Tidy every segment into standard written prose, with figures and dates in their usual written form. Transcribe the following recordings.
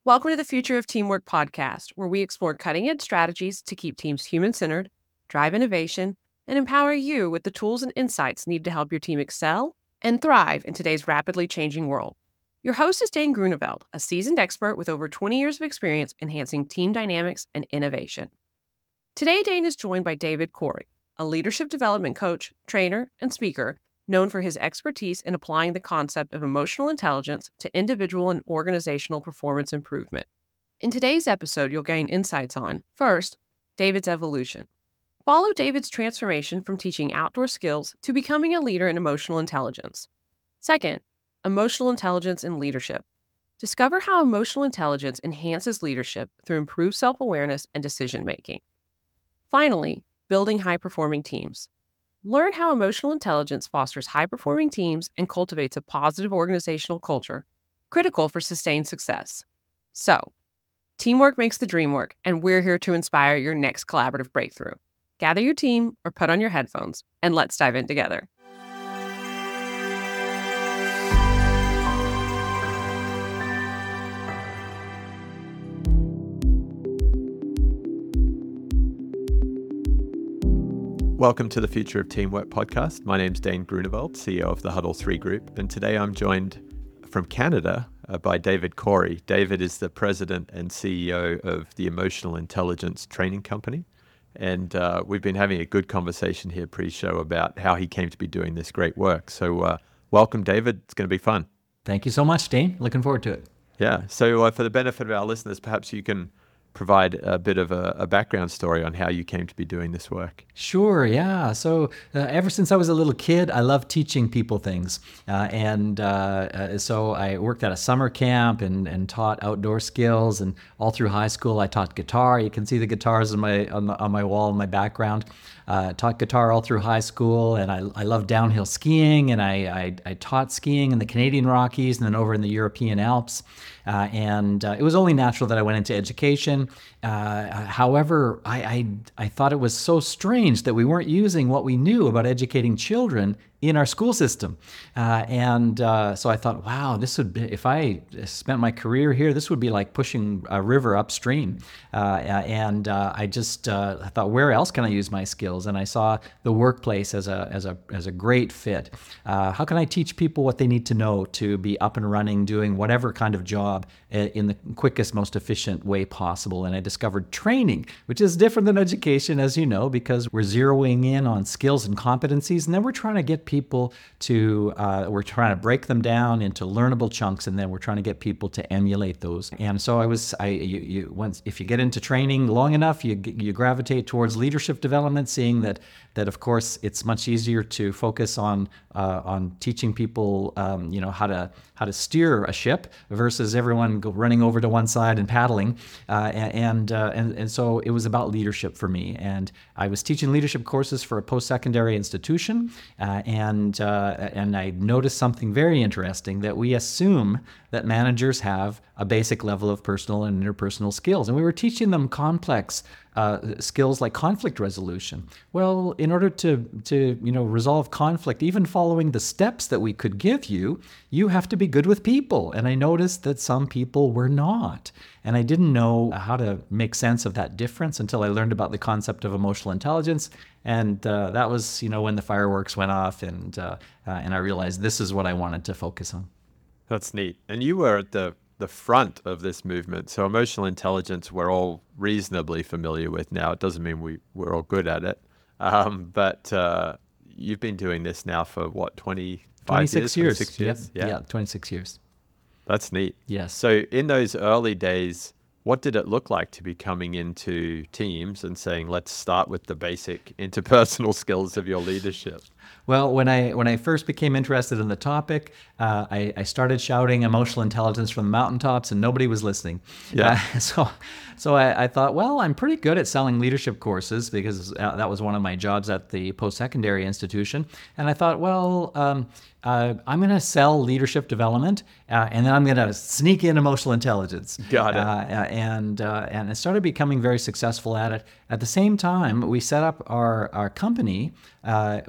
Welcome to the Future of Teamwork podcast, where we explore cutting-edge strategies to keep teams human-centered, drive innovation, and empower you with the tools and insights needed to help your team excel and thrive in today's rapidly changing world. Your host is Dane Grunewald, a seasoned expert with over 20 years of experience enhancing team dynamics and innovation. Today, Dane is joined by David Corey, a leadership development coach, trainer, and speaker known for his expertise in applying the concept of emotional intelligence to individual and organizational performance improvement. In today's episode, you'll gain insights on, first, David's evolution. Follow David's transformation from teaching outdoor skills to becoming a leader in emotional intelligence. Second, emotional intelligence in leadership. Discover how emotional intelligence enhances leadership through improved self-awareness and decision-making. Finally, building high-performing teams. Learn how emotional intelligence fosters high-performing teams and cultivates a positive organizational culture, critical for sustained success. So, teamwork makes the dream work, and we're here to inspire your next collaborative breakthrough. Gather your team or put on your headphones, and let's dive in together. Welcome to the Future of Teamwork podcast. My name's Dane Grunewald, CEO of the Huddle 3 Group, and today I'm joined from Canada by David Corey. David is the president and CEO of the Emotional Intelligence Training Company, and we've been having a good conversation here pre-show about how he came to be doing this great work. So welcome, David. It's going to be fun. Thank you so much, Dane. Looking forward to it. Yeah. So for the benefit of our listeners, perhaps you can provide a bit of a background story on how you came to be doing this work. Sure, yeah. So ever since I was a little kid, I loved teaching people things. So I worked at a summer camp and taught outdoor skills. And all through high school, I taught guitar. You can see the guitars on my wall in my background. Taught guitar all through high school, and I loved downhill skiing, and I taught skiing in the Canadian Rockies and then over in the European Alps. It was only natural that I went into education. However, I thought it was so strange that we weren't using what we knew about educating children in our school system. So I thought, wow, this would be, if I spent my career here, this would be like pushing a river upstream. I thought, where else can I use my skills? And I saw the workplace as a great fit. How can I teach people what they need to know to be up and running, doing whatever kind of job in the quickest, most efficient way possible? And I discovered training, which is different than education, as you know, because we're zeroing in on skills and competencies, and then we're trying to get people to, we're trying to break them down into learnable chunks, and then we're trying to get people to emulate those. And so if you get into training long enough, you gravitate towards leadership development, seeing that of course it's much easier to focus on teaching people, how to steer a ship versus everyone running over to one side and paddling. And so it was about leadership for me. And I was teaching leadership courses for a post-secondary institution, and I noticed something very interesting, that we assume that managers have a basic level of personal and interpersonal skills, and we were teaching them complex skills like conflict resolution. Well, in order to resolve conflict, even following the steps that we could give you, you have to be good with people. And I noticed that some people were not. And I didn't know how to make sense of that difference until I learned about the concept of emotional intelligence. And that was, when the fireworks went off, and I realized this is what I wanted to focus on. That's neat. And you were at the front of this movement. So emotional intelligence, we're all reasonably familiar with now. It doesn't mean we're all good at it. But you've been doing this now for what, 26 years? 26 years? Yep. Yeah, 26 years. That's neat. Yes. So in those early days, what did it look like to be coming into teams and saying, let's start with the basic interpersonal skills of your leadership? Well, when I first became interested in the topic, I started shouting emotional intelligence from the mountaintops, and nobody was listening. Yeah. So I thought, well, I'm pretty good at selling leadership courses, because that was one of my jobs at the post-secondary institution. And I thought, well, I'm going to sell leadership development, and then I'm going to sneak in emotional intelligence. Got it. And I started becoming very successful at it. At the same time, we set up our company called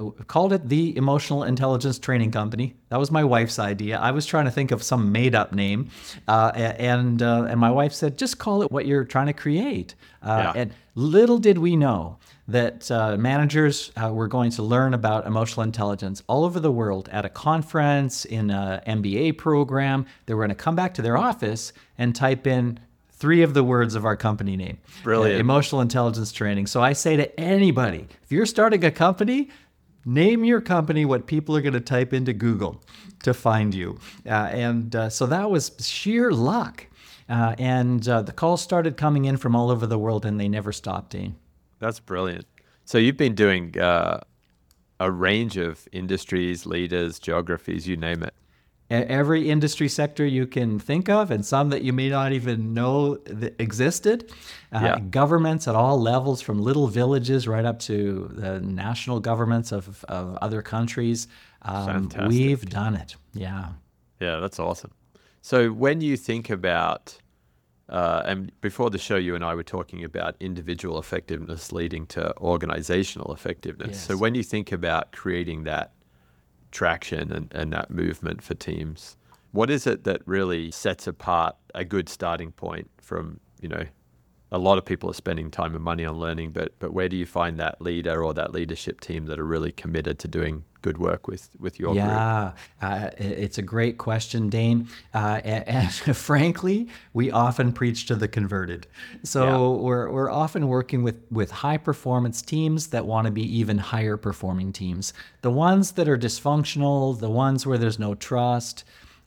called it the Emotional Intelligence Training Company. That was my wife's idea. I was trying to think of some made-up name, and my wife said, just call it what you're trying to create. And little did we know that managers were going to learn about emotional intelligence all over the world at a conference, in an MBA program. They were going to come back to their office and type in 3 of the words of our company name. Brilliant. Emotional intelligence training. So I say to anybody, if you're starting a company, name your company what people are going to type into Google to find you. So that was sheer luck. The calls started coming in from all over the world, and they never stopped, Dane. That's brilliant. So you've been doing a range of industries, leaders, geographies, you name it. Every industry sector you can think of, and some that you may not even know that existed. Governments at all levels, from little villages right up to the national governments of other countries. Fantastic. We've done it. Yeah. Yeah, that's awesome. So when you think about, and before the show, you and I were talking about individual effectiveness leading to organizational effectiveness. Yes. So when you think about creating that traction and that movement for teams, what is it that really sets apart a good starting point from, a lot of people are spending time and money on learning, but where do you find that leader or that leadership team that are really committed to doing good work with your group? Yeah, it's a great question, Dane. And frankly, we often preach to the converted. So we're often working with high performance teams that want to be even higher performing teams. The ones that are dysfunctional, the ones where there's no trust,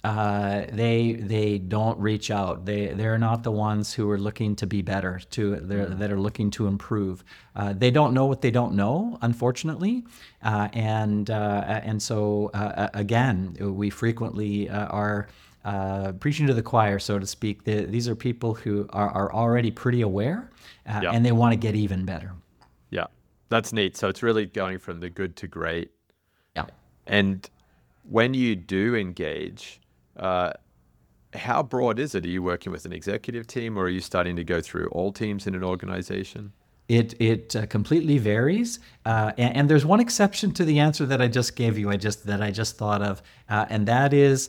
they don't reach out. They're not the ones who are looking to be better, that are looking to improve. They don't know what they don't know, unfortunately, and so again, we frequently are preaching to the choir, so to speak. These are people who are already pretty aware, and they want to get even better. Yeah, that's neat. So it's really going from the good to great. Yeah. And when you do engage, how broad is it? Are you working with an executive team, or are you starting to go through all teams in an organization? It completely varies, and there's one exception to the answer that I just gave you. I just thought of, and that is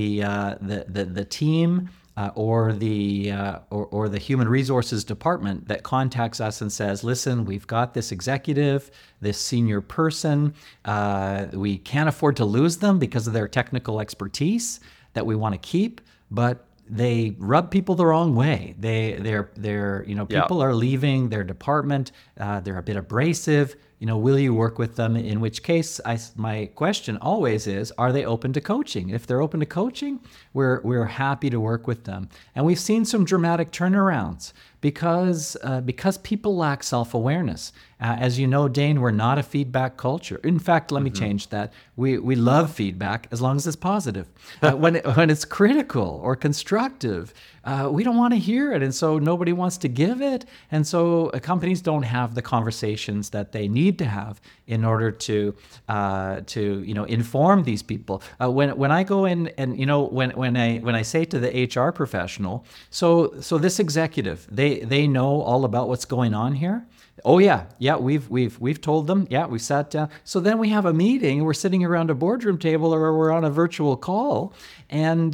the team or the human resources department that contacts us and says, "Listen, we've got this executive, this senior person. We can't afford to lose them because of their technical expertise that we want to keep, but they rub people the wrong way. People are leaving their department. They're a bit abrasive. Will you work with them? In which case, my question always is, are they open to coaching? If they're open to coaching, we're happy to work with them. And we've seen some dramatic turnarounds because people lack self-awareness. As you know, Dane, we're not a feedback culture. In fact, let me change that. We love feedback as long as it's positive. When it's critical or constructive, we don't want to hear it, and so nobody wants to give it. And so companies don't have the conversations that they need to have in order to inform these people. When I go in and when I say to the HR professional, so this executive, they know all about what's going on here. Oh yeah, we've told them. Yeah, we sat down. So then we have a meeting. We're sitting around a boardroom table, or we're on a virtual call, and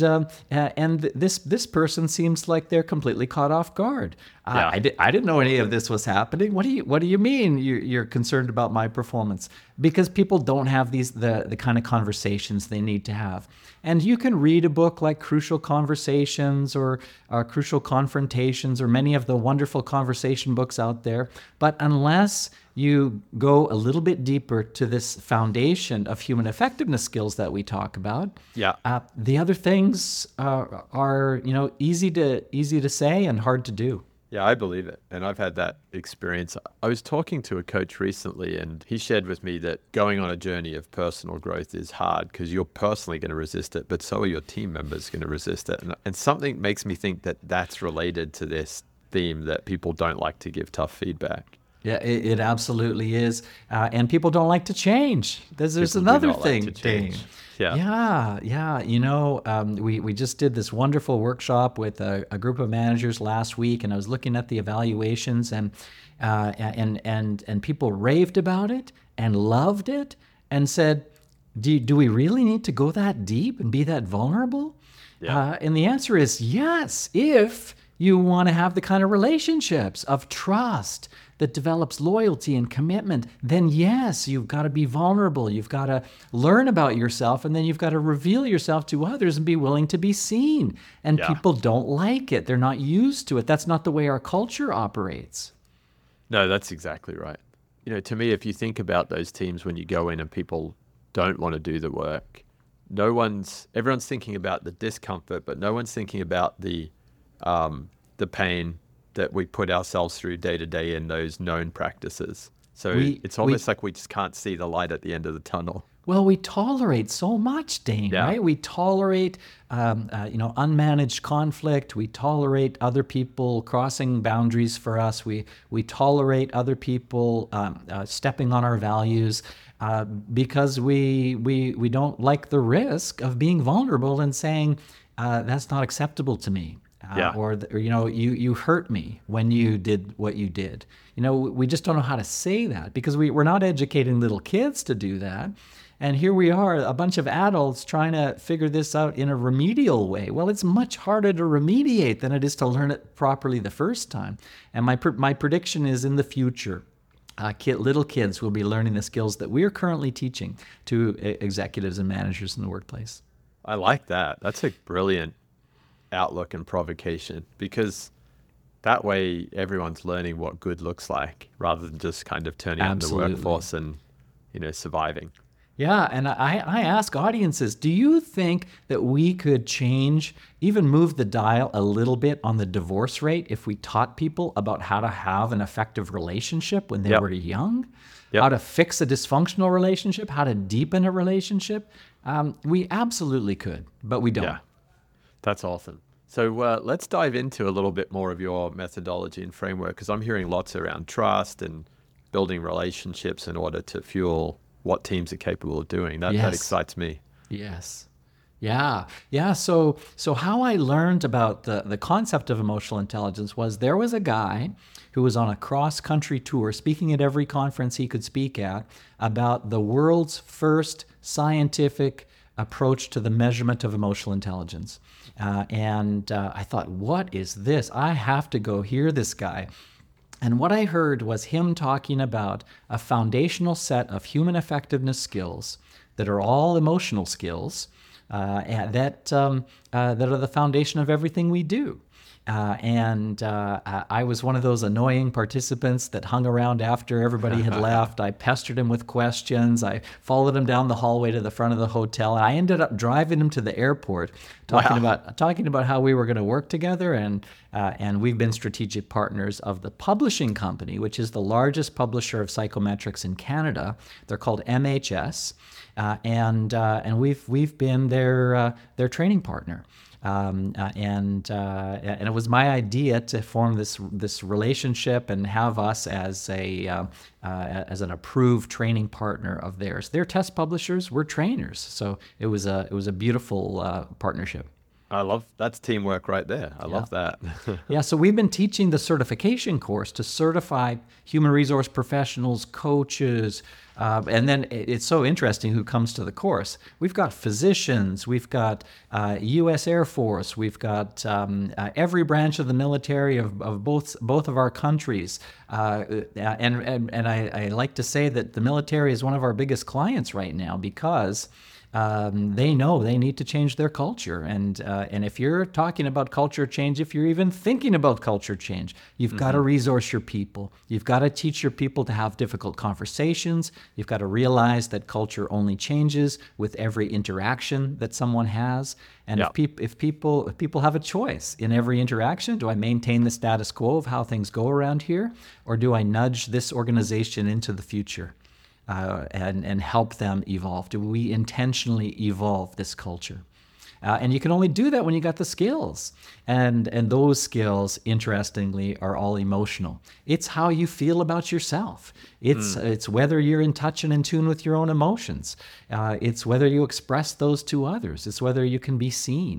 this person seems like they're completely caught off guard. I didn't know any of this was happening. What do you mean you're concerned about my performance? Because people don't have the kind of conversations they need to have. And you can read a book like Crucial Conversations or Crucial Confrontations or many of the wonderful conversation books out there. But unless you go a little bit deeper to this foundation of human effectiveness skills that we talk about, the other things are easy to say and hard to do. Yeah, I believe it. And I've had that experience. I was talking to a coach recently, and he shared with me that going on a journey of personal growth is hard because you're personally going to resist it, but so are your team members going to resist it. And something makes me think that that's related to this theme that people don't like to give tough feedback. Yeah, it absolutely is. And people don't like to change. There's another thing, Dane. Yeah. We just did this wonderful workshop with a group of managers last week, and I was looking at the evaluations, and people raved about it and loved it. and said, do we really need to go that deep and be that vulnerable? Yeah. And the answer is yes, if you want to have the kind of relationships of trust that develops loyalty and commitment, then yes, you've got to be vulnerable. You've got to learn about yourself, and then you've got to reveal yourself to others and be willing to be seen. And people don't like it. They're not used to it. That's not the way our culture operates. No, that's exactly right. To me, if you think about those teams when you go in and people don't want to do the work, everyone's thinking about the discomfort, but no one's thinking about the pain that we put ourselves through day to day in those known practices. So it's almost like we just can't see the light at the end of the tunnel. Well, we tolerate so much, Dane, right? We tolerate, unmanaged conflict. We tolerate other people crossing boundaries for us. We tolerate other people stepping on our values because we don't like the risk of being vulnerable and saying, that's not acceptable to me. Or you hurt me when you did what you did. We just don't know how to say that because we're not educating little kids to do that. And here we are, a bunch of adults trying to figure this out in a remedial way. Well, it's much harder to remediate than it is to learn it properly the first time. And my prediction is in the future, little kids will be learning the skills that we are currently teaching to executives and managers in the workplace. I like that. That's a brilliant outlook and provocation, because that way everyone's learning what good looks like rather than just kind of turning on the workforce and surviving. Yeah, and I ask audiences, do you think that we could even move the dial a little bit on the divorce rate if we taught people about how to have an effective relationship when they were young? How to fix a dysfunctional relationship, how to deepen a relationship? We absolutely could, but we don't. Yeah. That's awesome. So let's dive into a little bit more of your methodology and framework, because I'm hearing lots around trust and building relationships in order to fuel what teams are capable of doing. That excites me. Yes. Yeah. So how I learned about the concept of emotional intelligence was there was a guy who was on a cross-country tour, speaking at every conference he could speak at, about the world's first scientific approach to the measurement of emotional intelligence. And I thought, what is this? I have to go hear this guy. And what I heard was him talking about a foundational set of human effectiveness skills that are all emotional skills that are the foundation of everything we do. I was one of those annoying participants that hung around after everybody had left. I pestered him with questions. I followed him down the hallway to the front of the hotel. I ended up driving him to the airport, talking about how we were going to work together. And we've been strategic partners of the publishing company, which is the largest publisher of psychometrics in Canada. They're called MHS, and we've been their training partner. And it was my idea to form this relationship and have us as an approved training partner of theirs. They're test publishers, we're trainers, so it was a beautiful partnership. That's teamwork right there. I love that. Yeah, so we've been teaching the certification course to certify human resource professionals, coaches, and then it's so interesting who comes to the course. We've got physicians, we've got U.S. Air Force, we've got every branch of the military of both of our countries, and I like to say that the military is one of our biggest clients right now because they know they need to change their culture. And if you're talking about culture change, if you're even thinking about culture change, you've got to resource your people. You've got to teach your people to have difficult conversations. You've got to realize that culture only changes with every interaction that someone has. And if people have a choice in every interaction, do I maintain the status quo of how things go around here, or do I nudge this organization into the future? And help them evolve? Do we intentionally evolve this culture? And you can only do that when you got the skills. And those skills, interestingly, are all emotional. It's how you feel about yourself. It's whether you're in touch and in tune with your own emotions. It's whether you express those to others. It's whether you can be seen.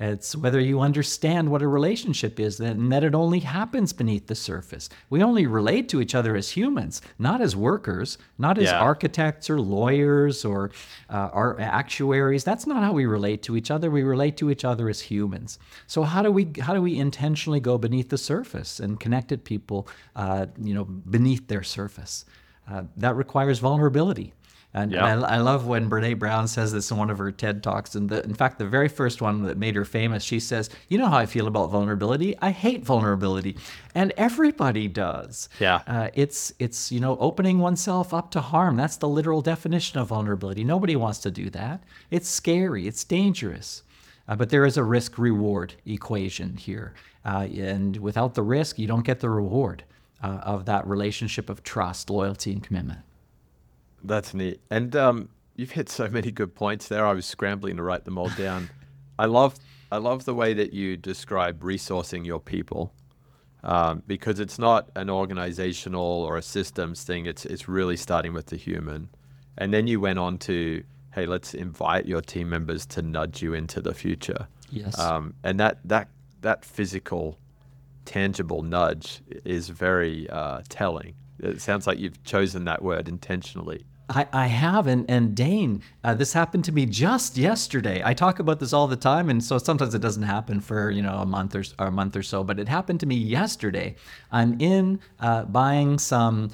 It's whether you understand what a relationship is and that it only happens beneath the surface. We only relate to each other as humans, not as workers, not as architects or lawyers or our actuaries. That's not how we relate to each other. We relate to each other as humans. So how do we intentionally go beneath the surface and connect at people, beneath their surface? That requires vulnerability. And I love when Brene Brown says this in one of her TED Talks. And in fact, the very first one that made her famous, she says, you know how I feel about vulnerability? I hate vulnerability. And everybody does. Yeah. It's opening oneself up to harm. That's the literal definition of vulnerability. Nobody wants to do that. It's scary. It's dangerous. But there is a risk-reward equation here. And without the risk, you don't get the reward of that relationship of trust, loyalty, and commitment. That's neat. And you've hit so many good points there. I was scrambling to write them all down. I love the way that you describe resourcing your people, because it's not an organizational or a systems thing. It's really starting with the human. And then you went on to, hey, let's invite your team members to nudge you into the future. Yes. And that physical, tangible nudge is very telling. It sounds like you've chosen that word intentionally. I have, and Dane, this happened to me just yesterday. I talk about this all the time, and so sometimes it doesn't happen for a month or so. But it happened to me yesterday. I'm in buying some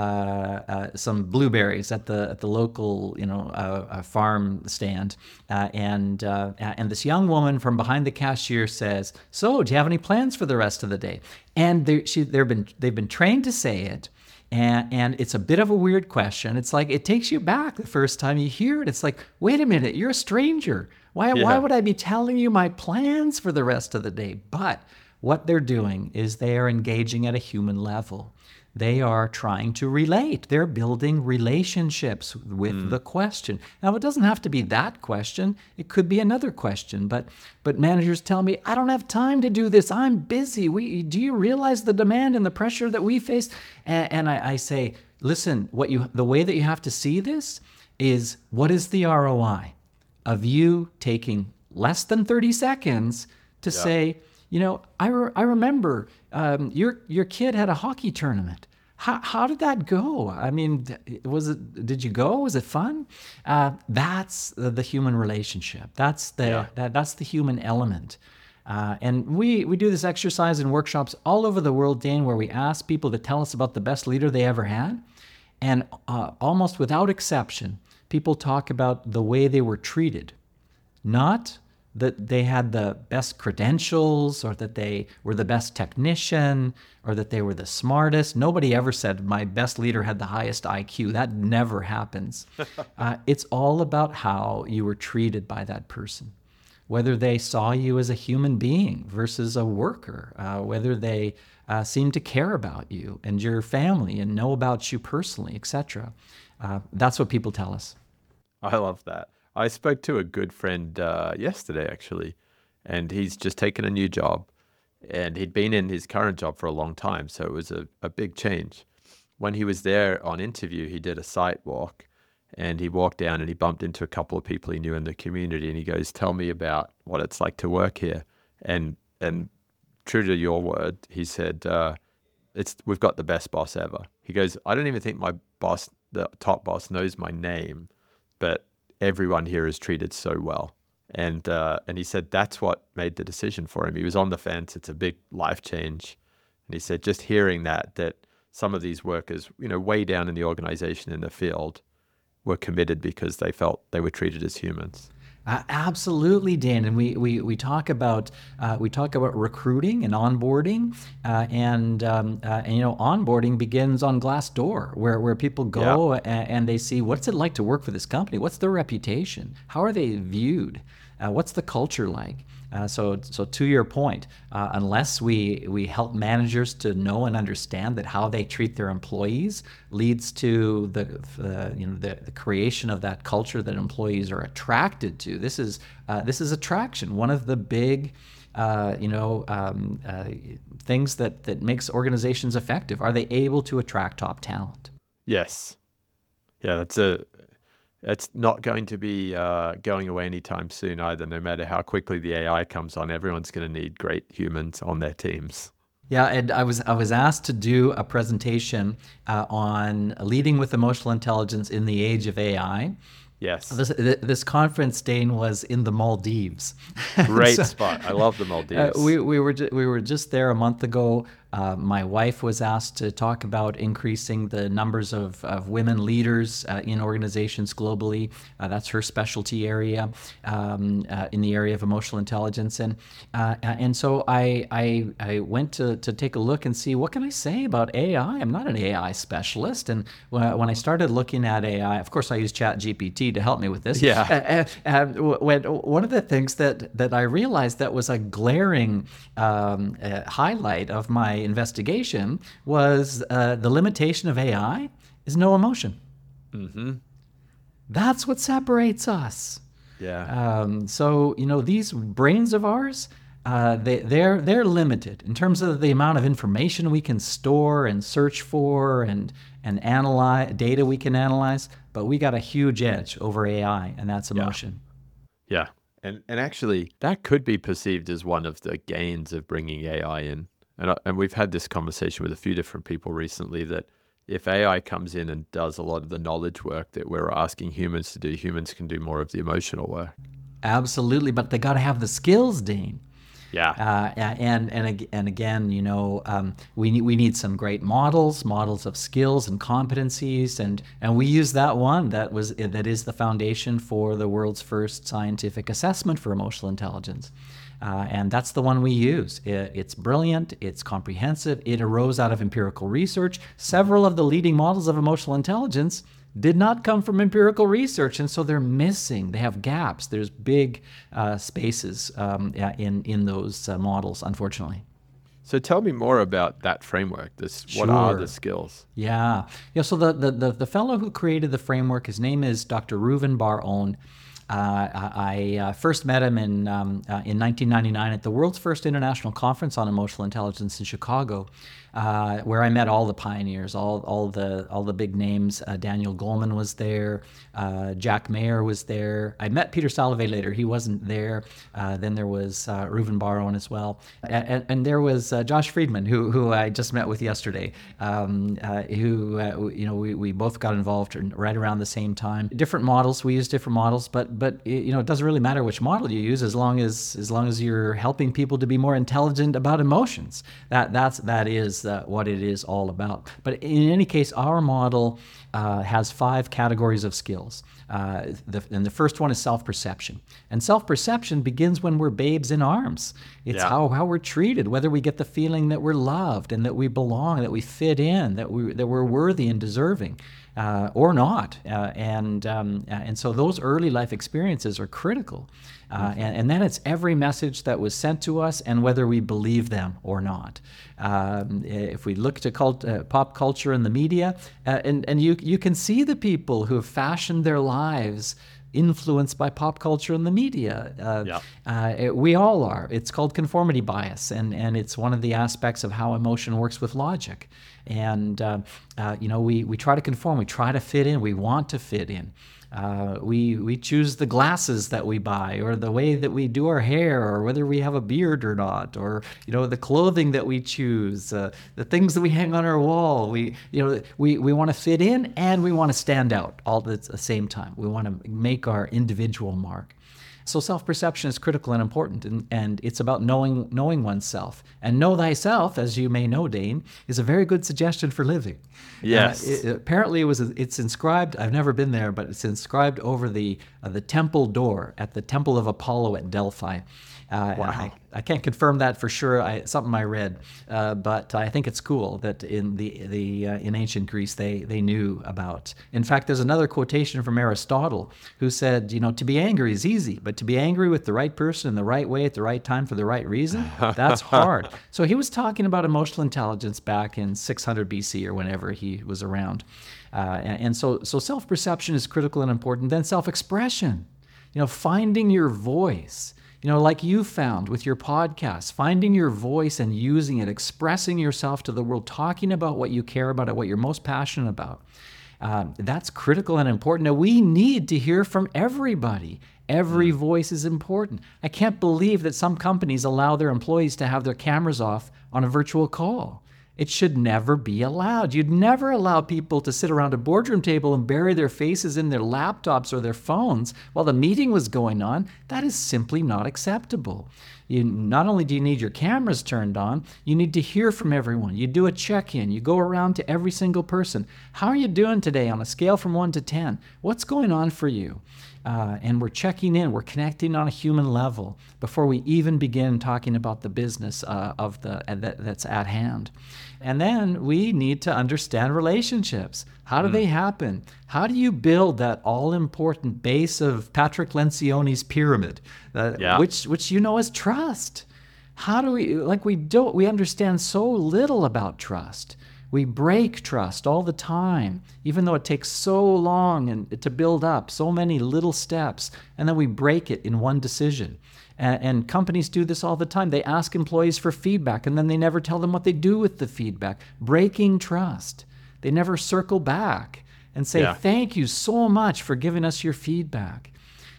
blueberries at the local farm stand, and this young woman from behind the cashier says, "So, do you have any plans for the rest of the day?" And they've been trained to say it. And it's a bit of a weird question. It's like, it takes you back the first time you hear it. It's like, wait a minute, you're a stranger. Why would I be telling you my plans for the rest of the day? But what they're doing is they are engaging at a human level. They are trying to relate. They're building relationships with the question. Now, it doesn't have to be that question. It could be another question. But managers tell me, I don't have time to do this. I'm busy. Do you realize the demand and the pressure that we face? And I say, listen, the way that you have to see this is, what is the ROI of you taking less than 30 seconds to say, I remember your kid had a hockey tournament. How did that go? I mean, did you go? Was it fun? That's the human relationship. That's the human element. And we do this exercise in workshops all over the world, Dane, where we ask people to tell us about the best leader they ever had. And almost without exception, people talk about the way they were treated, not that they had the best credentials or that they were the best technician or that they were the smartest. Nobody ever said my best leader had the highest IQ. That never happens. It's all about how you were treated by that person, whether they saw you as a human being versus a worker, whether they seemed to care about you and your family and know about you personally, etc. That's what people tell us. I love that. I spoke to a good friend yesterday, actually, and he's just taken a new job, and he'd been in his current job for a long time, so it was a big change. When he was there on interview, he did a site walk, and he walked down and he bumped into a couple of people he knew in the community, and he goes, "Tell me about what it's like to work here." And true to your word, he said, we've got the best boss ever. He goes, "I don't even think my boss, the top boss, knows my name, but everyone here is treated so well." And he said that's what made the decision for him. He was on the fence. It's a big life change. And he said just hearing that some of these workers, way down in the organization in the field, were committed because they felt they were treated as humans. Absolutely, Dan. And we talk about recruiting and onboarding, and onboarding begins on Glassdoor, where people go and they see what's it like to work for this company, what's their reputation, how are they viewed, what's the culture like. So to your point, unless we help managers to know and understand that how they treat their employees leads to the creation of that culture that employees are attracted to. This is attraction. One of the big things that makes organizations effective. Are they able to attract top talent? Yes. Yeah, It's not going to be going away anytime soon either. No matter how quickly the AI comes on, everyone's going to need great humans on their teams. Yeah, and I was asked to do a presentation on leading with emotional intelligence in the age of AI. Yes. This conference, Dane, was in the Maldives. Great spot. I love the Maldives. We were just there a month ago. My wife was asked to talk about increasing the numbers of women leaders in organizations globally. That's her specialty area in the area of emotional intelligence. And so I went to take a look and see, what can I say about AI? I'm not an AI specialist. And when I started looking at AI, of course, I use ChatGPT to help me with this. Yeah. One of the things that I realized that was a glaring highlight of my investigation was the limitation of AI is no emotion. Mm-hmm. That's what separates us. Yeah. So these brains of ours, they're limited in terms of the amount of information we can store and search for and analyze data we can analyze. But we got a huge edge over AI, and that's emotion. Yeah. And actually, that could be perceived as one of the gains of bringing AI in. And we've had this conversation with a few different people recently, that if AI comes in and does a lot of the knowledge work that we're asking humans to do, humans can do more of the emotional work. Absolutely, but they got to have the skills, Dean. Yeah. And again, we need some great models of skills and competencies, and we use that one that is the foundation for the world's first scientific assessment for emotional intelligence. And that's the one we use. It's brilliant, it's comprehensive, it arose out of empirical research. Several of the leading models of emotional intelligence did not come from empirical research, and so they're missing. They have gaps. There's big spaces in those models, unfortunately. So tell me more about that framework. What are the skills? Yeah. So the fellow who created the framework, his name is Dr. Reuven Bar-On. I first met him in 1999 at the world's first international conference on emotional intelligence in Chicago, where I met all the pioneers, all the big names. Daniel Goleman was there, Jack Mayer was there. I met Peter Salovey later; he wasn't there. Then there was Reuven Bar-On as well, and there was Josh Friedman, who I just met with yesterday. We both got involved right around the same time. Different models, we use different models, but it doesn't really matter which model you use as long as you're helping people to be more intelligent about emotions. That is what it is all about. But in any case, our model has 5 categories of skills. And the first one is self-perception. And self-perception begins when we're babes in arms. It's how we're treated, whether we get the feeling that we're loved and that we belong, that we fit in, that we're worthy and deserving. Or not, and so those early life experiences are critical, and then it's every message that was sent to us and whether we believe them or not. If we look to pop culture and the media, and you can see the people who have fashioned their lives influenced by pop culture and the media. We all are. It's called conformity bias, and it's one of the aspects of how emotion works with logic. And we try to conform, we try to fit in, we want to fit in. We choose the glasses that we buy, or the way that we do our hair, or whether we have a beard or not, or the clothing that we choose, the things that we hang on our wall. We want to fit in and we want to stand out all at the same time. We want to make our individual mark. So self-perception is critical and important, and it's about knowing oneself. And know thyself, as you may know, Dane, is a very good suggestion for living. Yes. Apparently, it's inscribed. I've never been there, but it's inscribed over the temple door at the Temple of Apollo at Delphi. Wow. I can't confirm that for sure. Something I read, but I think it's cool that in ancient Greece they knew about. In fact, there's another quotation from Aristotle who said, to be angry is easy, but to be angry with the right person in the right way at the right time for the right reason, that's hard. So he was talking about emotional intelligence back in 600 BC or whenever he was around, and so self-perception is critical and important. Then self-expression, finding your voice. Like you found with your podcast, finding your voice and using it, expressing yourself to the world, talking about what you care about, what you're most passionate about. That's critical and important. Now, we need to hear from everybody. Every voice is important. I can't believe that some companies allow their employees to have their cameras off on a virtual call. It should never be allowed. You'd never allow people to sit around a boardroom table and bury their faces in their laptops or their phones while the meeting was going on. That is simply not acceptable. Not only do you need your cameras turned on, you need to hear from everyone. You do a check-in. You go around to every single person. How are you doing today on a scale from 1 to 10? What's going on for you? And we're checking in, we're connecting on a human level before we even begin talking about the business that's at hand. And then we need to understand relationships. How do they happen? How do you build that all-important base of Patrick Lencioni's pyramid, which you know is trust? How do we understand so little about trust. We break trust all the time, even though it takes so long to build up, so many little steps, and then we break it in one decision. And companies do this all the time. They ask employees for feedback, and then they never tell them what they do with the feedback. Breaking trust. They never circle back and say, thank you so much for giving us your feedback.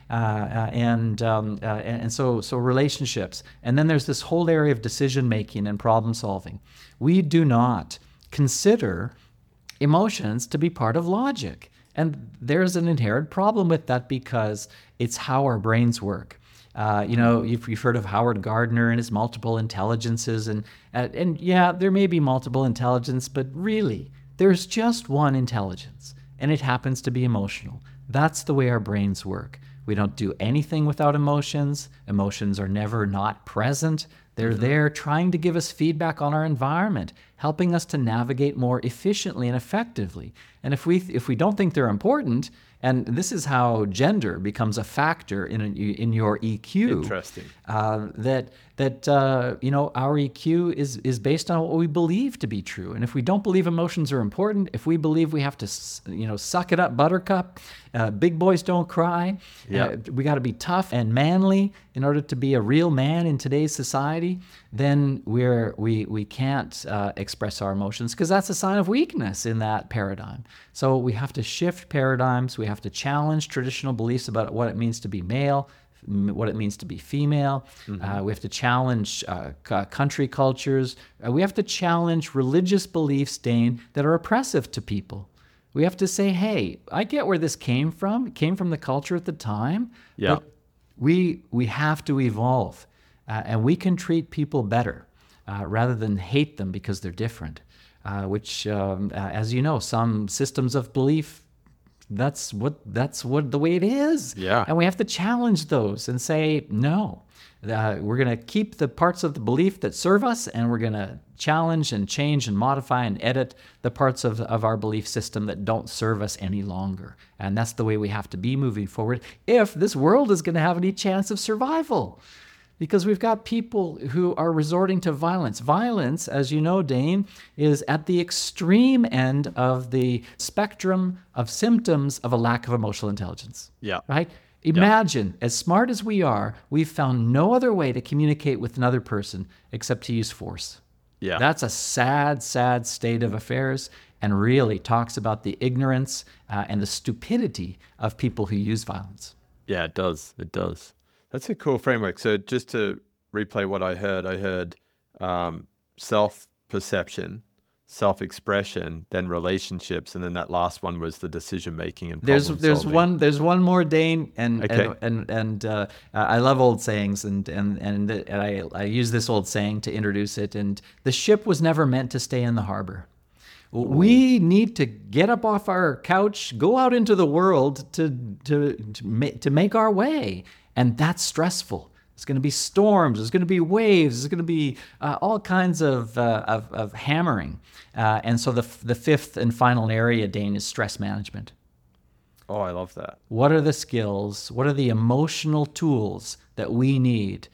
And so relationships. And then there's this whole area of decision-making and problem-solving. We do not consider emotions to be part of logic. And there's an inherent problem with that because it's how our brains work. You've heard of Howard Gardner and his multiple intelligences. And yeah, there may be multiple intelligence, but really, there's just one intelligence, and it happens to be emotional. That's the way our brains work. We don't do anything without emotions. Emotions are never not present. They're there trying to give us feedback on our environment, helping us to navigate more efficiently and effectively. And if we don't think they're important, and this is how gender becomes a factor in your EQ. Interesting. Our EQ is based on what we believe to be true. And if we don't believe emotions are important, if we believe we have to, suck it up, buttercup, big boys don't cry, we got to be tough and manly in order to be a real man in today's society, then we can't express our emotions because that's a sign of weakness in that paradigm. So we have to shift paradigms. We have to challenge traditional beliefs about what it means to be male, what it means to be female. We have to challenge country cultures. We have to challenge religious beliefs, Dane, that are oppressive to people. We have to say, hey, I get where this came from. It came from the culture at the time. Yeah. But we have to evolve. And we can treat people better rather than hate them because they're different, which, as you know, some systems of belief, that's what the way it is. Yeah. And we have to challenge those and say, no, we're going to keep the parts of the belief that serve us, and we're going to challenge and change and modify and edit the parts of our belief system that don't serve us any longer. And that's the way we have to be moving forward if this world is going to have any chance of survival. Because we've got people who are resorting to violence. Violence, as you know, Dane, is at the extreme end of the spectrum of symptoms of a lack of emotional intelligence. Yeah. Right? Imagine, as smart as we are, we've found no other way to communicate with another person except to use force. Yeah. That's a sad, sad state of affairs, and really talks about the ignorance and the stupidity of people who use violence. Yeah, it does. It does. That's a cool framework. So just to replay what I heard self-perception, self-expression, then relationships, and then that last one was the decision-making and problem-solving. There's one more, Dane, and Okay. I love old sayings, and I use this old saying to introduce it. And the ship was never meant to stay in the harbor. We need to get up off our couch, go out into the world to make our way. And that's stressful. There's going to be storms. There's going to be waves. There's going to be all kinds of hammering. And so the fifth and final area, Dane, is stress management. Oh, I love that. What are the skills? What are the emotional tools that we need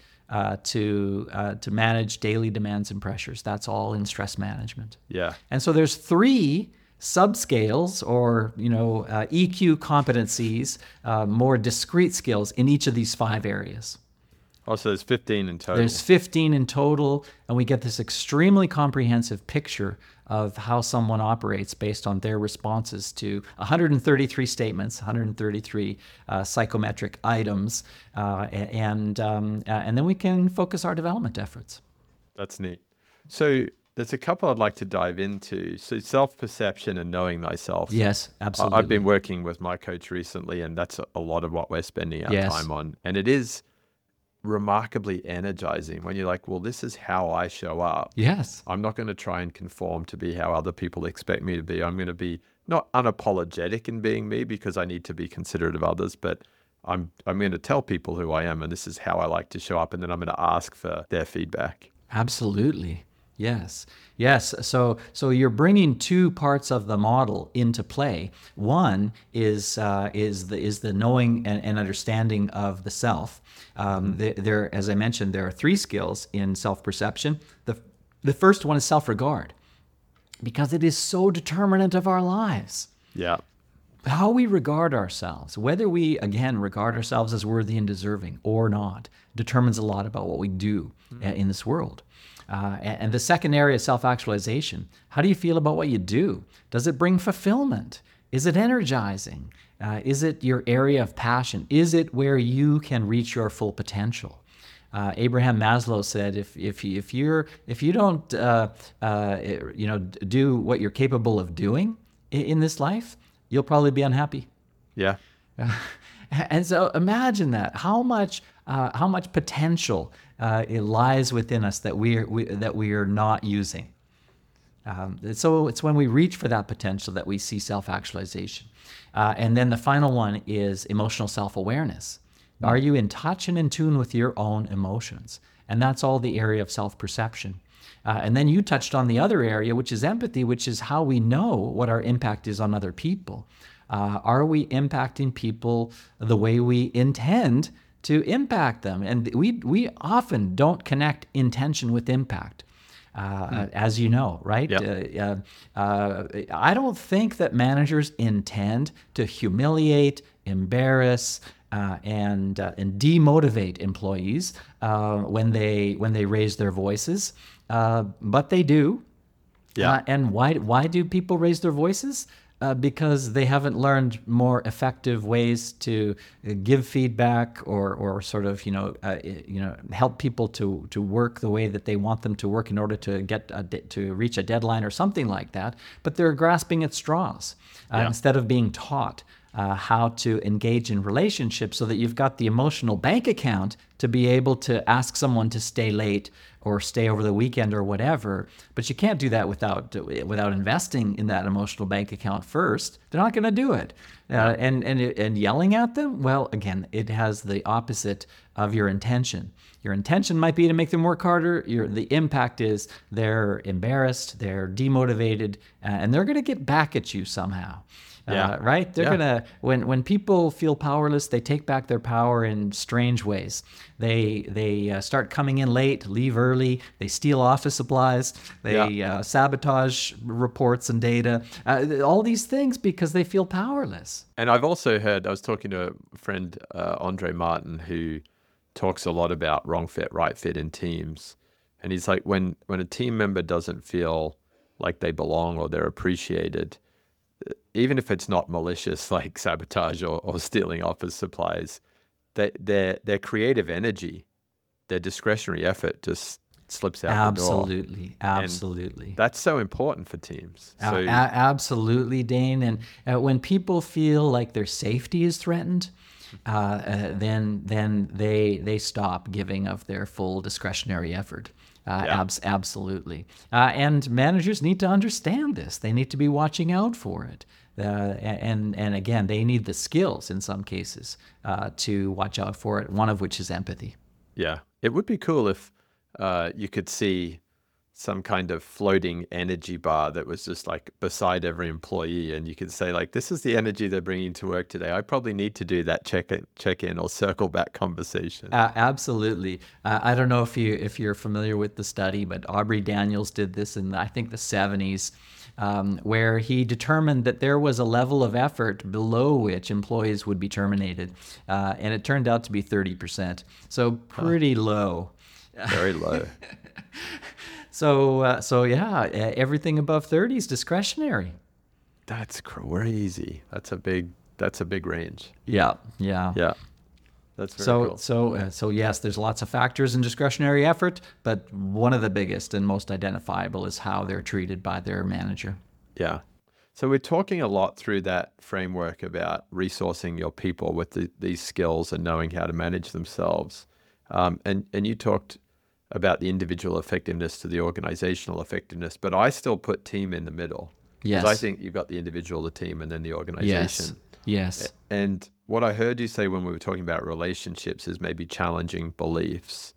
to manage daily demands and pressures? That's all in stress management. Yeah. And so there's 3 subscales or EQ competencies, more discrete skills in each of these 5 areas. Oh, so there's 15 in total. There's 15 in total, and we get this extremely comprehensive picture of how someone operates based on their responses to 133 statements, 133 psychometric items, and then we can focus our development efforts. That's neat. So there's a couple I'd like to dive into. So self-perception and knowing thyself. Yes, absolutely. I've been working with my coach recently, and that's a lot of what we're spending our time on. And it is remarkably energizing when you're like, well, this is how I show up. Yes. I'm not going to try and conform to be how other people expect me to be. I'm going to be not unapologetic in being me because I need to be considerate of others, but I'm going to tell people who I am, and this is how I like to show up, and then I'm going to ask for their feedback. Absolutely. Yes. So you're bringing two parts of the model into play. One is the knowing and understanding of the self. There, as I mentioned, there are three skills in self-perception. The first one is self-regard, because it is so determinant of our lives. Yeah. How we regard ourselves, whether we, again, regard ourselves as worthy and deserving or not, determines a lot about what we do in this world. And the second area is self-actualization. How do you feel about what you do? Does it bring fulfillment? Is it energizing? Is it your area of passion? Is it where you can reach your full potential? Abraham Maslow said, if you don't do what you're capable of doing in this life, you'll probably be unhappy. Yeah. And so imagine that, how much potential it lies within us that we are not using. So it's when we reach for that potential that we see self-actualization. And then the final one is emotional self-awareness. Are you in touch and in tune with your own emotions? And that's all the area of self-perception. And then you touched on the other area, which is empathy, which is how we know what our impact is on other people. Are we impacting people the way we intend to impact them? And we often don't connect intention with impact, as you know, right? Yep. I don't think that managers intend to humiliate, embarrass, and demotivate employees when they raise their voices, but they do. Yeah. And why do people raise their voices? Because they haven't learned more effective ways to give feedback or sort of help people to work the way that they want them to work in order to reach a deadline or something like that. But they're grasping at straws instead of being taught how to engage in relationships so that you've got the emotional bank account to be able to ask someone to stay late or stay over the weekend or whatever. But you can't do that without investing in that emotional bank account first. They're not going to do it. And yelling at them, well, again, it has the opposite of your intention. Your intention might be to make them work harder. The impact is they're embarrassed, they're demotivated, and they're going to get back at you somehow. Right? They're gonna when people feel powerless, they take back their power in strange ways. They start coming in late, leave early. They steal office supplies. They sabotage reports and data. All these things because they feel powerless. And I've also heard, I was talking to a friend, Andre Martin, who talks a lot about wrong fit, right fit in teams. And he's like, when a team member doesn't feel like they belong or they're appreciated, even if it's not malicious like sabotage or stealing office supplies, their creative energy, their discretionary effort just slips out the door. Absolutely. And that's so important for teams. So, absolutely, Dane. And when people feel like their safety is threatened, then they stop giving of their full discretionary effort. Absolutely. And managers need to understand this. They need to be watching out for it. And again, they need the skills in some cases to watch out for it, one of which is empathy. Yeah. It would be cool if you could see some kind of floating energy bar that was just like beside every employee, and you could say like, this is the energy they're bringing to work today. I probably need to do that check-in or circle back conversation. Absolutely. I don't know if you're familiar with the study, but Aubrey Daniels did this in, I think, the 70s. where he determined that there was a level of effort below which employees would be terminated. And it turned out to be 30%. So pretty low. Very low. So yeah, everything above 30 is discretionary. That's crazy. That's a big range. Yeah. Yeah. That's very cool. So yes, there's lots of factors in discretionary effort, but one of the biggest and most identifiable is how they're treated by their manager. Yeah. So we're talking a lot through that framework about resourcing your people with these skills and knowing how to manage themselves. And you talked about the individual effectiveness to the organizational effectiveness, but I still put team in the middle. Yes. Because I think you've got the individual, the team, and then the organization. Yes. And what I heard you say when we were talking about relationships is maybe challenging beliefs.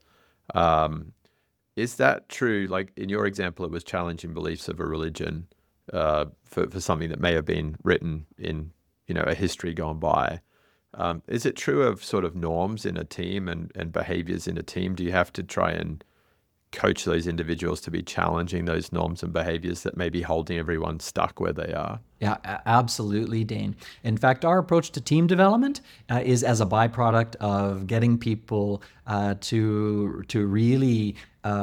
Is that true? Like in your example, it was challenging beliefs of a religion for something that may have been written in, a history gone by. Is it true of sort of norms in a team and behaviors in a team? Do you have to try and coach those individuals to be challenging those norms and behaviors that may be holding everyone stuck where they are? Yeah, absolutely, Dane. In fact, our approach to team development is as a byproduct of getting people to really,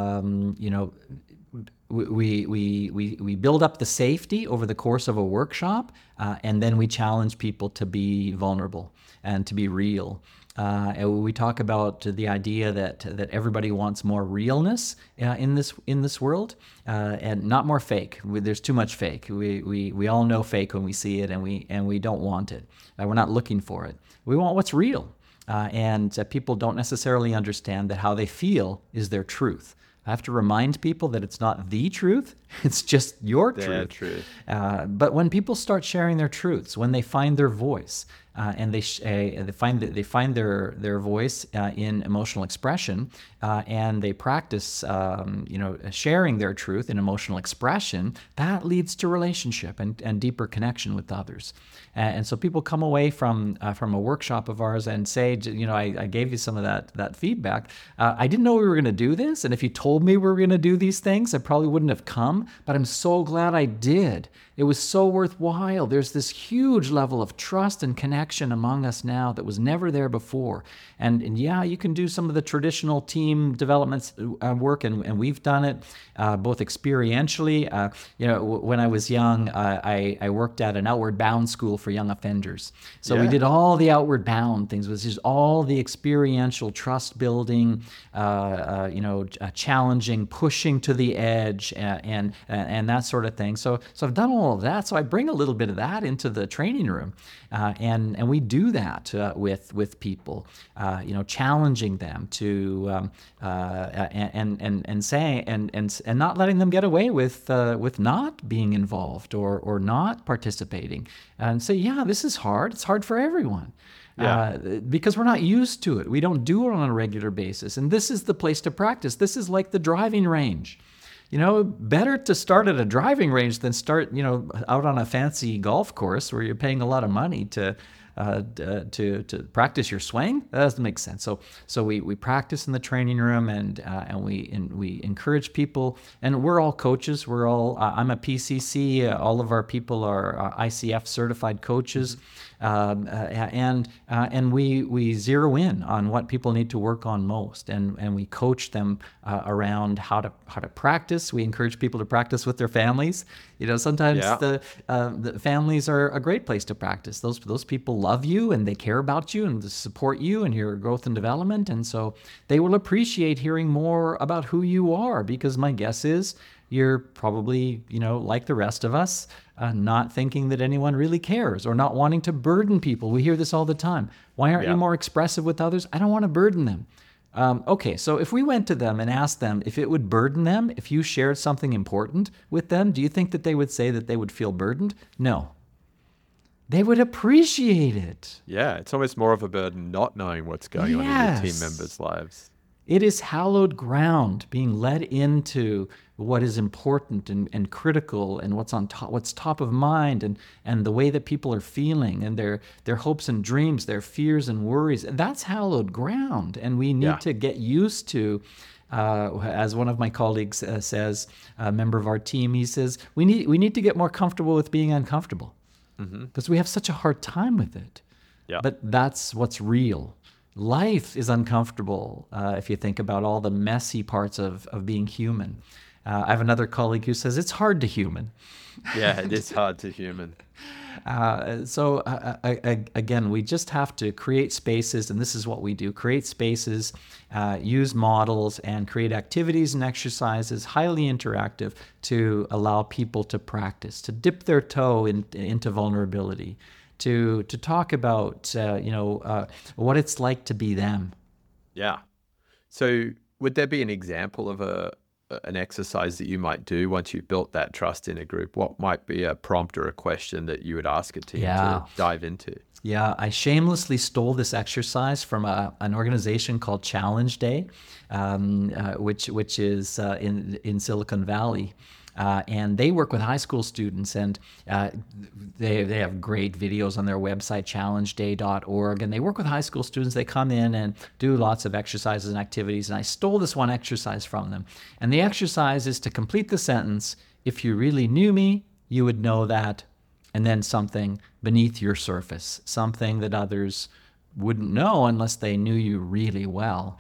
we build up the safety over the course of a workshop, and then we challenge people to be vulnerable and to be real. And we talk about the idea that everybody wants more realness in this world, and not more fake. There's too much fake. We all know fake when we see it, and we don't want it. We're not looking for it. We want what's real, and people don't necessarily understand that how they feel is their truth. I have to remind people that it's not the truth, it's just your Their truth. truth. But when people start sharing their truths, when they find their voice, and they find their voice in emotional expression, and they practice sharing their truth in emotional expression, that leads to relationship and deeper connection with others. And so people come away from a workshop of ours and say, I gave you some of that feedback. I didn't know we were going to do this, and if you told me we were going to do these things, I probably wouldn't have come, but I'm so glad I did. It was so worthwhile. There's this huge level of trust and connection among us now that was never there before. And yeah, you can do some of the traditional team development work, and we've done it both experientially. When I was young, I worked at an Outward Bound school for young offenders. So we did all the Outward Bound things, which is all the experiential trust building, challenging, pushing to the edge, and that sort of thing. So I've done all of that. So I bring a little bit of that into the training room, and we do that with people, challenging them to and saying and not letting them get away with not being involved or not participating, and say, yeah, this is hard. It's hard for everyone. Because we're not used to it. We don't do it on a regular basis. And this is the place to practice. This is like the driving range. Better to start at a driving range than start, out on a fancy golf course where you're paying a lot of money to practice your swing. That doesn't make sense. So we practice in the training room, and we encourage people. And we're all coaches. We're all. I'm a PCC. All of our people are ICF certified coaches. And we zero in on what people need to work on most, and we coach them around how to practice. We encourage people to practice with their families. Sometimes the families are a great place to practice. Those people love you and they care about you and support you and your growth and development, and so they will appreciate hearing more about who you are, because my guess is you're probably, like the rest of us, not thinking that anyone really cares, or not wanting to burden people. We hear this all the time. Why aren't you more expressive with others? I don't want to burden them. Okay, so if we went to them and asked them if it would burden them if you shared something important with them, do you think that they would say that they would feel burdened? No. They would appreciate it. Yeah, it's almost more of a burden not knowing what's going on in your team members' lives. It is hallowed ground, being led into what is important and critical, and what's top of mind, and the way that people are feeling, and their hopes and dreams, their fears and worries. That's hallowed ground, and we need to get used to As one of my colleagues says, a member of our team, he says, we need to get more comfortable with being uncomfortable because we have such a hard time with it. Yeah. But that's what's real. Life is uncomfortable if you think about all the messy parts of being human. I have another colleague who says it's hard to human. Yeah, it is hard to human. Again, we just have to create spaces, and this is what we do: create spaces, use models, and create activities and exercises, highly interactive, to allow people to practice, to dip their toe into vulnerability, to talk about what it's like to be them. Yeah. So would there be an example of an exercise that you might do once you've built that trust in a group? What might be a prompt or a question that you would ask a team to dive into? Yeah, I shamelessly stole this exercise from an organization called Challenge Day, which is in Silicon Valley. And they work with high school students, and they have great videos on their website, challengeday.org, and they work with high school students. They come in and do lots of exercises and activities, and I stole this one exercise from them. And the exercise is to complete the sentence, "If you really knew me, you would know that," and then something beneath your surface, something that others wouldn't know unless they knew you really well.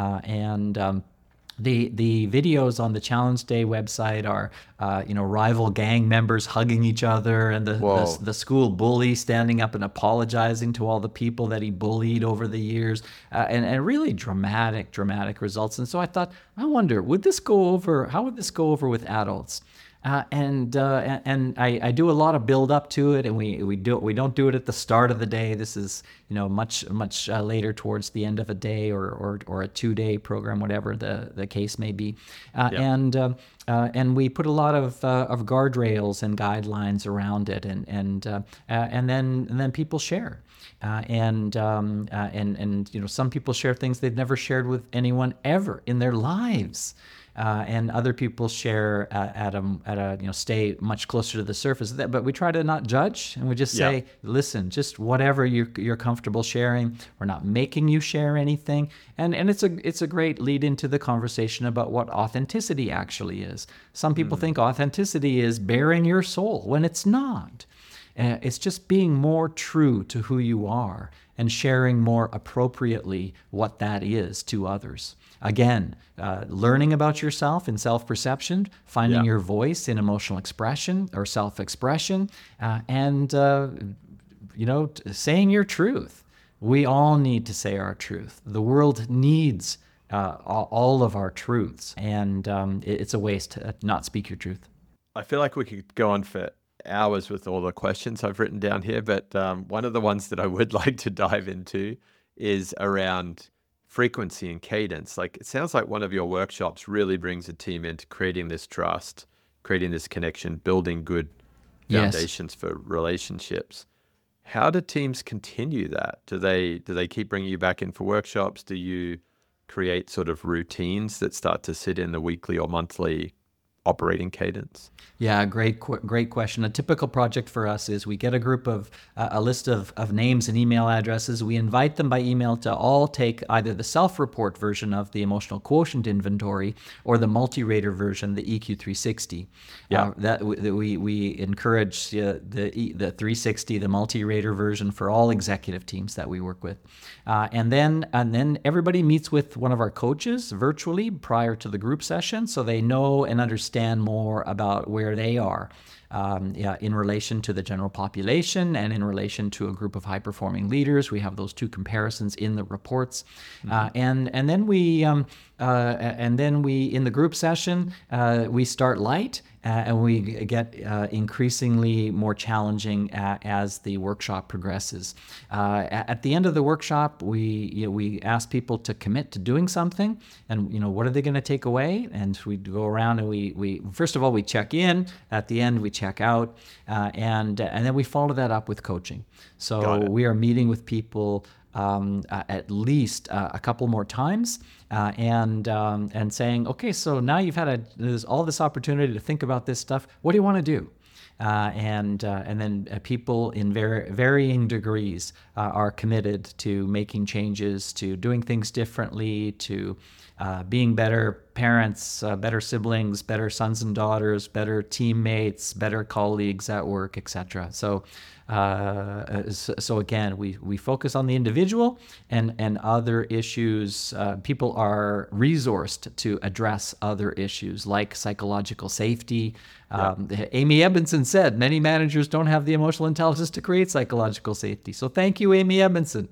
The videos on the Challenge Day website are, rival gang members hugging each other, and the school bully standing up and apologizing to all the people that he bullied over the years, and really dramatic results. And so I thought, I wonder, how would this go over with adults? And I do a lot of build up to it, and we don't do it at the start of the day. This is much later, towards the end of a day or a 2-day program, whatever the case may be. And we put a lot of guardrails and guidelines around it, and then people share. And some people share things they've never shared with anyone ever in their lives. And other people share stay much closer to the surface. But we try to not judge, and we just say, listen, just whatever you're comfortable sharing. We're not making you share anything. And it's a great lead into the conversation about what authenticity actually is. Some people think authenticity is bearing your soul, when it's not. It's just being more true to who you are and sharing more appropriately what that is to others. Again, learning about yourself in self-perception, finding your voice in emotional expression or self-expression, and saying your truth. We all need to say our truth. The world needs all of our truths, and it's a waste to not speak your truth. I feel like we could go on for hours with all the questions I've written down here, but one of the ones that I would like to dive into is around frequency and cadence. Like, it sounds like one of your workshops really brings a team into creating this trust, creating this connection, building good foundations for relationships. How do teams continue that? Do they keep bringing you back in for workshops? Do you create sort of routines that start to sit in the weekly or monthly operating cadence? Yeah, great question. A typical project for us is we get a group of a list of names and email addresses. We invite them by email to all take either the self-report version of the emotional quotient inventory or the multi-rater version, the EQ360. That we encourage the 360, the multi-rater version, for all executive teams that we work with. And then everybody meets with one of our coaches virtually prior to the group session, so they know and understand more about where they are in relation to the general population and in relation to a group of high-performing leaders. We have those two comparisons in the reports, and then we in the group session we start light. And we get increasingly more challenging as the workshop progresses. At the end of the workshop, we ask people to commit to doing something, and what are they going to take away? And we go around and we first of all we check in. At the end, we check out, and then we follow that up with coaching. So we are meeting with people at least a couple more times, and saying, okay, so now you've had all this opportunity to think about this stuff. What do you want to do? And then people in varying degrees are committed to making changes, to doing things differently, to being better parents, better siblings, better sons and daughters, better teammates, better colleagues at work, etc. So again, we focus on the individual and other issues. People are resourced to address other issues like psychological safety. Amy Edmondson said, many managers don't have the emotional intelligence to create psychological safety. So thank you, Amy Edmondson.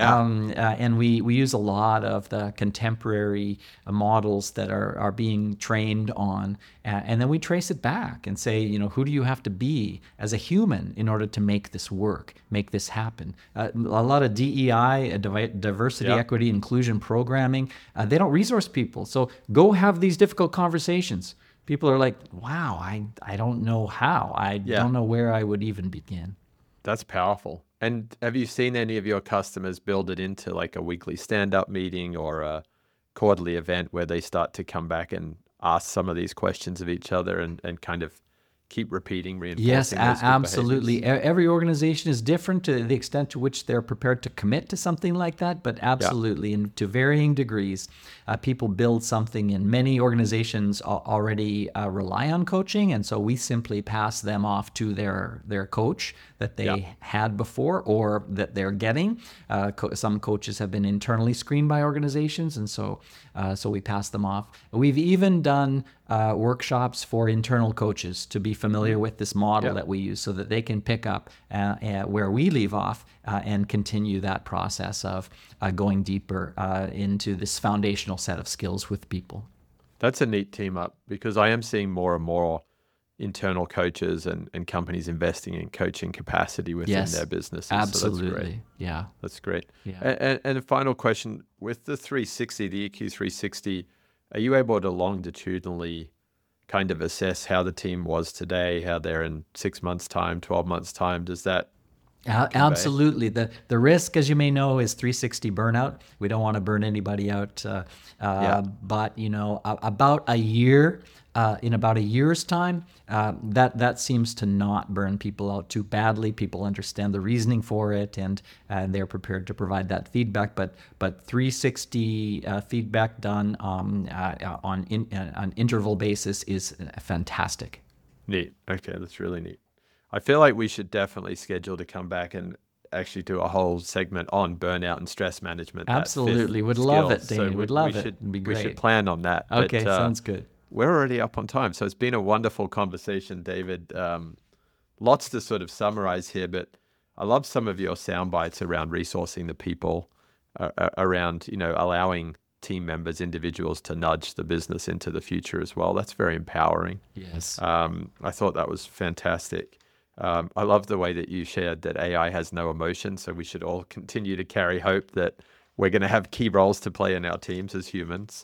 And we use a lot of the contemporary models that are being trained on. And then we trace it back and say, who do you have to be as a human in order to make this work, make this happen? A lot of DEI, diversity, equity, inclusion programming, they don't resource people. So go have these difficult conversations. People are like, wow, I don't know how. I don't know where I would even begin. That's powerful. And have you seen any of your customers build it into like a weekly stand-up meeting or a quarterly event where they start to come back and ask some of these questions of each other and kind of keep repeating, reinforcing Yes, those good absolutely. behaviors? Every organization is different to the extent to which they're prepared to commit to something like that, but absolutely, and to varying degrees, people build something, and many organizations already rely on coaching, and so we simply pass them off to their coach that they had before or that they're getting. Some coaches have been internally screened by organizations, and so we pass them off. We've even done workshops for internal coaches to be familiar with this model that we use so that they can pick up where we leave off and continue that process of going deeper into this foundational set of skills with people. That's a neat team up because I am seeing more and more internal coaches and companies investing in coaching capacity within their businesses. Absolutely. So that's great. Yeah. That's great. Yeah. And a final question, with the 360, the EQ 360, are you able to longitudinally kind of assess how the team was today, how they're in 6 months' time, 12 months' time? Does that convey? Absolutely. The risk, as you may know, is 360 burnout. We don't want to burn anybody out. But, about a year, in about a year's time, that seems to not burn people out too badly. People understand the reasoning for it, and they're prepared to provide that feedback. But 360 feedback done on an interval basis is fantastic. Neat. Okay, that's really neat. I feel like we should definitely schedule to come back and actually do a whole segment on burnout and stress management. Absolutely. Would love it, Dane. Would love it. It'd be great. We should plan on that. Okay, sounds good. We're already up on time. So it's been a wonderful conversation, David. Lots to sort of summarize here, but I love some of your sound bites around resourcing the people, around, allowing team members, individuals to nudge the business into the future as well. That's very empowering. Yes. I thought that was fantastic. I love the way that you shared that AI has no emotion, so we should all continue to carry hope that we're going to have key roles to play in our teams as humans.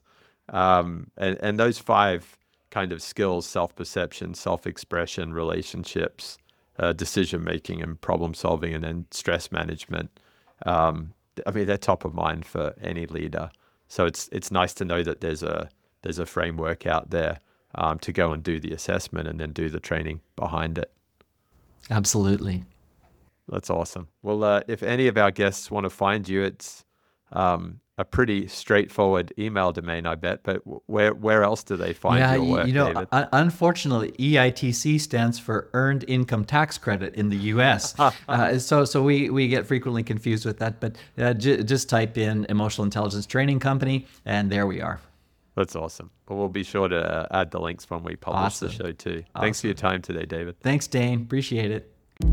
And those 5 kind of skills, self-perception, self-expression, relationships, decision-making and problem-solving, and then stress management, they're top of mind for any leader. So it's nice to know that there's a framework out there to go and do the assessment and then do the training behind it. Absolutely. That's awesome. Well, if any of our guests want to find you, it's a pretty straightforward email domain, I bet. But where else do they find your work, David? Unfortunately, EITC stands for Earned Income Tax Credit in the U.S. So we get frequently confused with that. But just type in Emotional Intelligence Training Company, and there we are. That's awesome. Well, we'll be sure to add the links when we publish the show too. Thanks for your time today, David. Thanks, Dane. Appreciate it.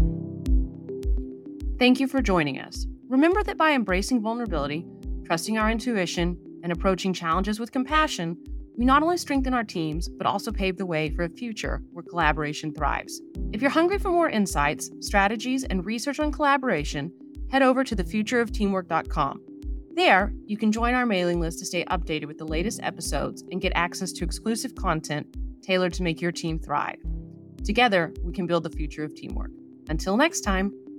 Thank you for joining us. Remember that by embracing vulnerability, trusting our intuition, and approaching challenges with compassion, we not only strengthen our teams, but also pave the way for a future where collaboration thrives. If you're hungry for more insights, strategies, and research on collaboration, head over to thefutureofteamwork.com. There, you can join our mailing list to stay updated with the latest episodes and get access to exclusive content tailored to make your team thrive. Together, we can build the future of teamwork. Until next time.